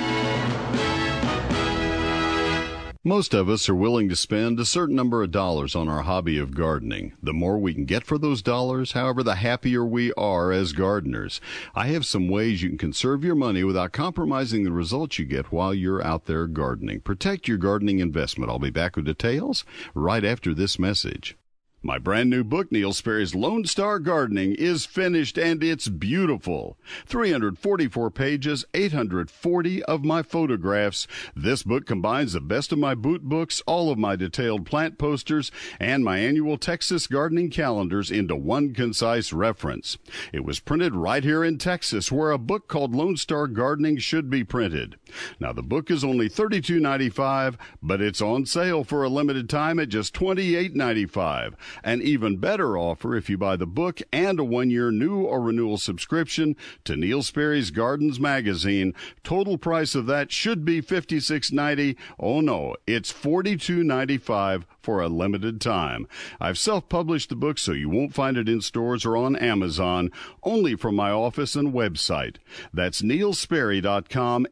Most of us are willing to spend a certain number of dollars on our hobby of gardening. The more we can get for those dollars, however, the happier we are as gardeners. I have some ways you can conserve your money without compromising the results you get while you're out there gardening. Protect your gardening investment. I'll be back with details right after this message. My brand new book, Neil Sperry's Lone Star Gardening, is finished and it's beautiful. 344 pages, 840 of my photographs. This book combines the best of my boot books, all of my detailed plant posters, and my annual Texas gardening calendars into one concise reference. It was printed right here in Texas, where a book called Lone Star Gardening should be printed. Now, the book is only $32.95, but it's on sale for a limited time at just $28.95. An even better offer if you buy the book and a 1-year new or renewal subscription to Neil Sperry's Gardens magazine. Total price of that should be $56.90. Oh no, it's $42.95 for a limited time. I've self-published the book, so you won't find it in stores or on Amazon, only from my office and website. That's neilsperry.com,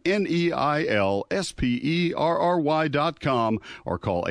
NEILSPERRY.com, or call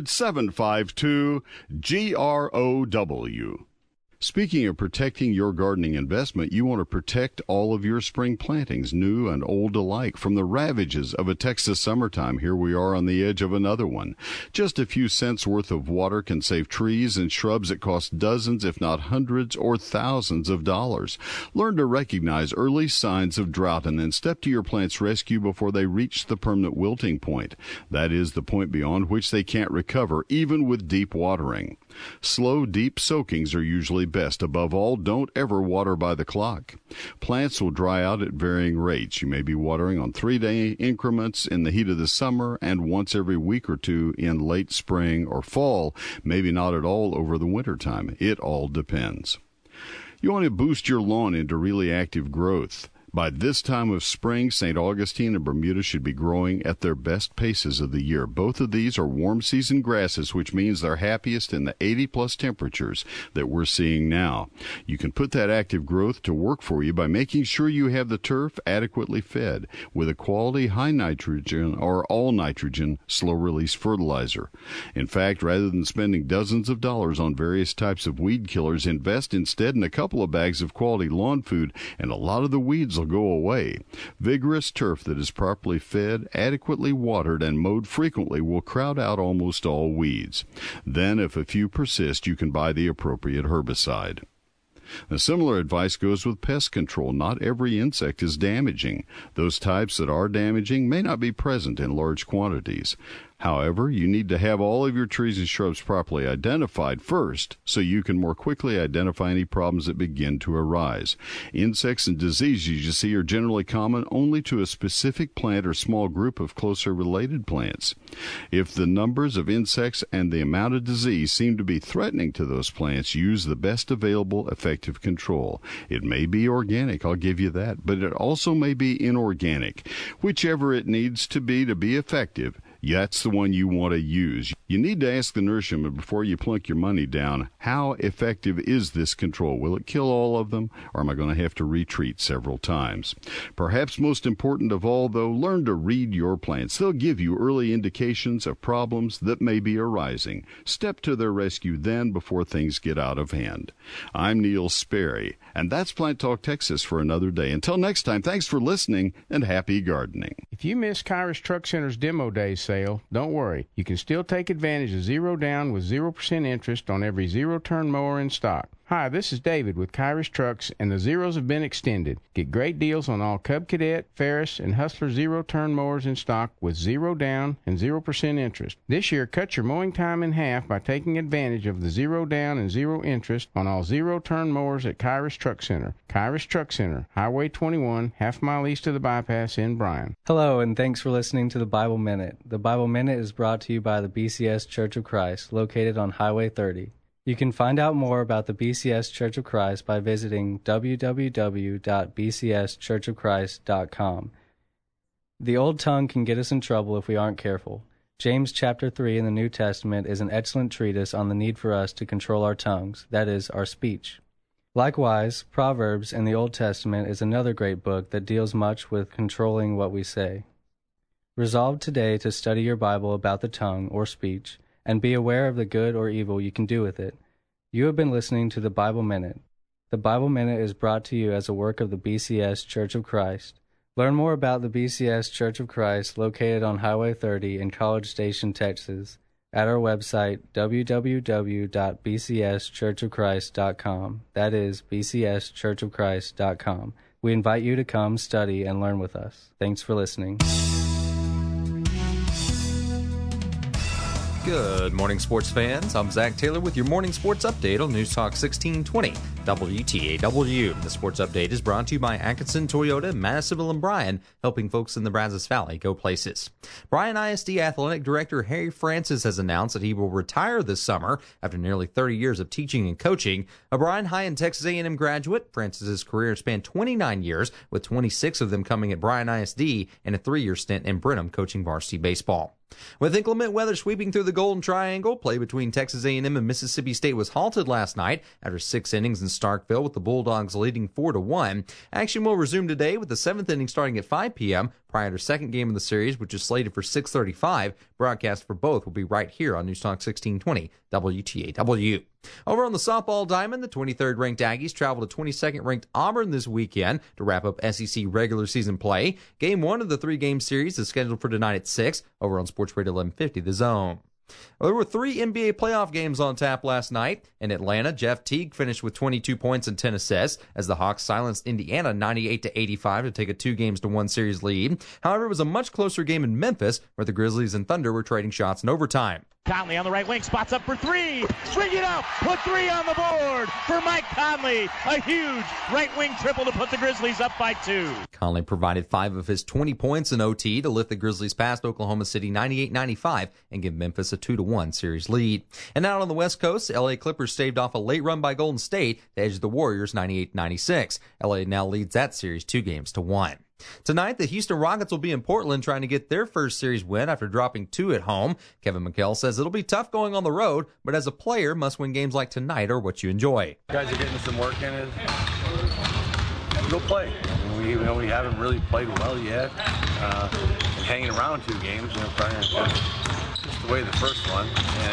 800-752-GROW. Speaking of protecting your gardening investment, you want to protect all of your spring plantings, new and old alike, from the ravages of a Texas summertime. Here we are on the edge of another one. Just a few cents worth of water can save trees and shrubs that cost dozens, if not hundreds or thousands of dollars. Learn to recognize early signs of drought and then step to your plant's rescue before they reach the permanent wilting point. That is the point beyond which they can't recover, even with deep watering. Slow, deep soakings are usually best. Above all, don't ever water by the clock. Plants will dry out at varying rates. You may be watering on 3-day increments in the heat of the summer and once every week or two in late spring or fall, maybe not at all over the winter time. It all depends. You want to boost your lawn into really active growth. By this time of spring, St. Augustine and Bermuda should be growing at their best paces of the year. Both of these are warm season grasses, which means they're happiest in the 80-plus temperatures that we're seeing now. You can put that active growth to work for you by making sure you have the turf adequately fed with a quality high nitrogen or all nitrogen slow-release fertilizer. In fact, rather than spending dozens of dollars on various types of weed killers, invest instead in a couple of bags of quality lawn food, and a lot of the weeds will go away. Vigorous turf that is properly fed, adequately watered, and mowed frequently will crowd out almost all weeds. Then, if a few persist, you can buy the appropriate herbicide. Now, similar advice goes with pest control. Not every insect is damaging. Those types that are damaging may not be present in large quantities. However, you need to have all of your trees and shrubs properly identified first so you can more quickly identify any problems that begin to arise. Insects and diseases you see are generally common only to a specific plant or small group of closer related plants. If the numbers of insects and the amount of disease seem to be threatening to those plants, use the best available effective control. It may be organic, I'll give you that, but it also may be inorganic. Whichever it needs to be effective, that's the one you want to use. You need to ask the nurseryman before you plunk your money down, how effective is this control? Will it kill all of them, or am I going to have to retreat several times? Perhaps most important of all, though, learn to read your plants. They'll give you early indications of problems that may be arising. Step to their rescue then before things get out of hand. I'm Neil Sperry, and that's Plant Talk Texas for another day. Until next time, thanks for listening and happy gardening. If you missed Kyrus Truck Center's Demo Day sale, don't worry. You can still take advantage of 0 down with 0% interest on every zero-turn mower in stock. Hi, this is David with Kyrus Trucks, and the zeros have been extended. Get great deals on all Cub Cadet, Ferris, and Hustler zero-turn mowers in stock with 0 down and 0% interest. This year, cut your mowing time in half by taking advantage of the 0 down and 0 interest on all zero-turn mowers at Kyrus Truck Center. Kyrus Truck Center, Highway 21, half-mile east of the bypass in Bryan. Hello, and thanks for listening to the Bible Minute. The Bible Minute is brought to you by the BCS Church of Christ, located on Highway 30. You can find out more about the BCS Church of Christ by visiting www.bcschurchofchrist.com. The old tongue can get us in trouble if we aren't careful. James chapter 3 in the New Testament is an excellent treatise on the need for us to control our tongues, that is, our speech. Likewise, Proverbs in the Old Testament is another great book that deals much with controlling what we say. Resolve today to study your Bible about the tongue or speech, and be aware of the good or evil you can do with it. You have been listening to the Bible Minute. The Bible Minute is brought to you as a work of the BCS Church of Christ. Learn more about the BCS Church of Christ located on Highway 30 in College Station, Texas, at our website, www.bcschurchofchrist.com. That is, bcschurchofchrist.com. We invite you to come, study, and learn with us. Thanks for listening. Good morning, sports fans. I'm Zach Taylor with your morning sports update on News Talk 1620 WTAW. The sports update is brought to you by Atkinson Toyota, Madisonville and Bryan, helping folks in the Brazos Valley go places. Bryan ISD Athletic Director Harry Francis has announced that he will retire this summer after nearly 30 years of teaching and coaching. A Bryan High and Texas A&M graduate, Francis's career spanned 29 years, with 26 of them coming at Bryan ISD and a 3-year stint in Brenham coaching varsity baseball. With inclement weather sweeping through the Golden Triangle, play between Texas A&M and Mississippi State was halted last night after 6 innings in Starkville, with the Bulldogs leading 4-1. Action will resume today with the 7th inning starting at 5 p.m. prior to second game of the series, which is slated for 6:35. Broadcast for both will be right here on Newstalk 1620 WTAW. Over on the softball diamond, the 23rd ranked Aggies travel to 22nd ranked Auburn this weekend to wrap up SEC regular season play. Game 1 of the 3-game series is scheduled for tonight at 6 over on Sports Radio 1150 The Zone. Well, there were 3 NBA playoff games on tap last night. In Atlanta, Jeff Teague finished with 22 points and 10 assists as the Hawks silenced Indiana 98-85 to take a 2-1 series lead. However, it was a much closer game in Memphis, where the Grizzlies and Thunder were trading shots in overtime. Conley on the right wing, spots up for 3, string it up, put 3 on the board for Mike Conley. A huge right wing triple to put the Grizzlies up by 2. Conley provided 5 of his 20 points in OT to lift the Grizzlies past Oklahoma City 98-95 and give Memphis a 2-1 series lead. And out on the West Coast, LA Clippers staved off a late run by Golden State to edge the Warriors 98-96. LA now leads that series 2-1. Tonight, the Houston Rockets will be in Portland trying to get their first series win after dropping 2 at home. Kevin McHale says it'll be tough going on the road, but as a player, must-win games like tonight are what you enjoy. Guys are getting some work in it. Go play. We haven't really played well yet. Hanging around 2 games, just the way the first one.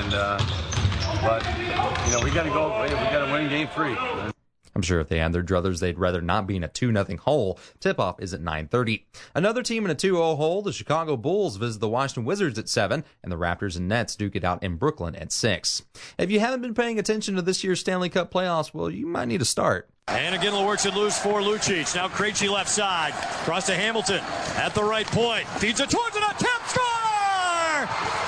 But we got to go. We got to win game 3. I'm sure if they had their druthers, they'd rather not be in a 2-0 hole. Tip-off is at 9:30. Another team in a 2-0 hole, the Chicago Bulls visit the Washington Wizards at 7, and the Raptors and Nets duke it out in Brooklyn at 6. If you haven't been paying attention to this year's Stanley Cup playoffs, well, you might need to start. And again, works it loose for Lucic. Now Krejci left side. Cross to Hamilton at the right point. Feeds it towards an attempt. Score!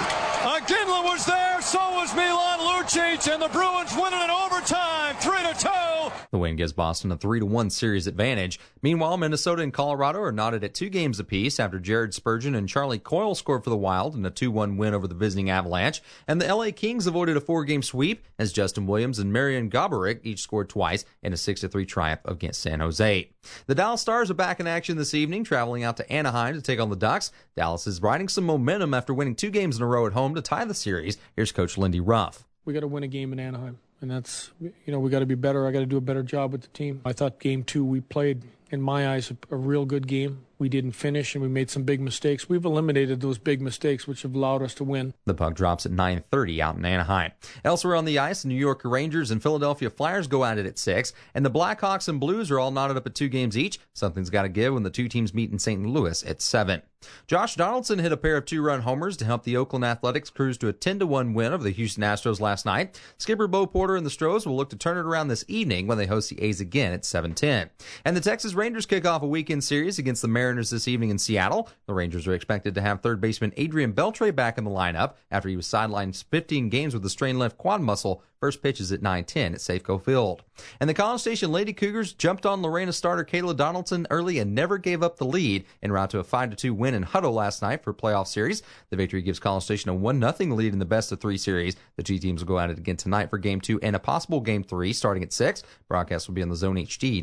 Ginla was there, so was Milan Lucic, and the Bruins win it in overtime, 3-2. The win gives Boston a 3-1 series advantage. Meanwhile, Minnesota and Colorado are knotted at 2 games apiece after Jared Spurgeon and Charlie Coyle scored for the Wild in a 2-1 win over the visiting Avalanche. And the LA Kings avoided a 4-game sweep as Justin Williams and Marian Gaborik each scored twice in a 6-3 triumph against San Jose. The Dallas Stars are back in action this evening, traveling out to Anaheim to take on the Ducks. Dallas is riding some momentum after winning 2 games in a row at home to tie the series. Here's Coach Lindy Ruff. We got to win a game in Anaheim, and that's, we got to be better. I got to do a better job with the team. I thought game 2 we played, in my eyes, a real good game. We didn't finish, and we made some big mistakes. We've eliminated those big mistakes, which have allowed us to win. The puck drops at 9:30 out in Anaheim. Elsewhere on the ice, the New York Rangers and Philadelphia Flyers go at it at 6, and the Blackhawks and Blues are all knotted up at 2 games each. Something's got to give when the 2 teams meet in St. Louis at 7. Josh Donaldson hit a pair of 2-run homers to help the Oakland Athletics cruise to a 10-1 win over the Houston Astros last night. Skipper Bo Porter and the Stros will look to turn it around this evening when they host the A's again at 7:10. And the Texas Rangers kick off a weekend series against the Mariners this evening in Seattle. The Rangers are expected to have third baseman Adrian Beltre back in the lineup after he was sidelined 15 games with a strained left quad muscle. First pitch is at 9:10 at Safeco Field. And the College Station Lady Cougars jumped on Lorena starter Kayla Donaldson early and never gave up the lead en route to a 5-2 win in Hutto last night for playoff series. The victory gives College Station a 1-0 lead in the best-of-3 series. The 2 teams will go at it again tonight for Game 2 and a possible Game 3 starting at 6. Broadcast will be on the Zone HD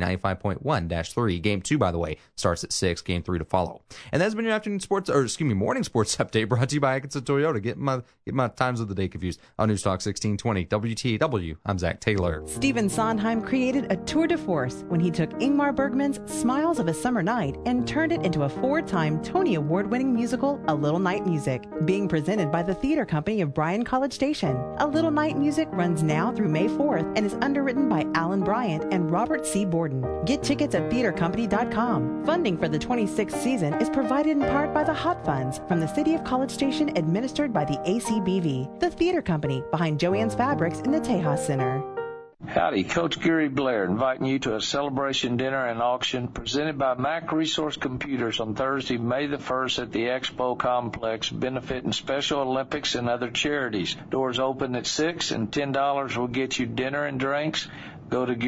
95.1-3. Game 2, by the way, starts at 6. Game 3 to follow. And that's been your morning sports update brought to you by Atkinson Toyota. Get my times of the day confused on Newstalk 1620 WTAW. I'm Zach Taylor. Stephen Sondheim created a tour de force when he took Ingmar Bergman's Smiles of a Summer Night and turned it into a 4-time Tony Award-winning musical, A Little Night Music, being presented by the theater company of Bryan College Station. A Little Night Music runs now through May 4th and is underwritten by Alan Bryant and Robert C. Borden. Get tickets at theatercompany.com. Funding for the 26th season is provided in part by the Hot Funds from the City of College Station, administered by the ACBV. The theater company behind Joann's Fabrics in the Tejas Center. Howdy, Coach Gary Blair inviting you to a celebration dinner and auction presented by Mac Resource Computers on Thursday, May the 1st at the Expo Complex, benefiting Special Olympics and other charities. Doors open at 6 and $10 will get you dinner and drinks. Go to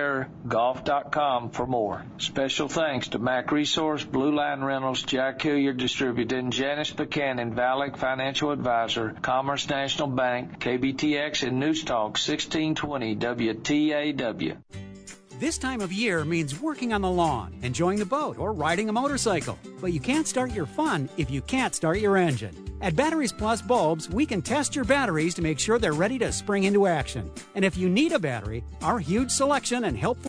GaryBlairGolf.com for more. Special thanks to Mac Resource, Blue Line Rentals, Jack Hilliard Distributing, Janice Buchanan, Valak Financial Advisor, Commerce National Bank, KBTX, and News Talk 1620 WTAW. This time of year means working on the lawn, enjoying the boat, or riding a motorcycle. But you can't start your fun if you can't start your engine. At Batteries Plus Bulbs, we can test your batteries to make sure they're ready to spring into action. And if you need a battery, our huge selection and helpful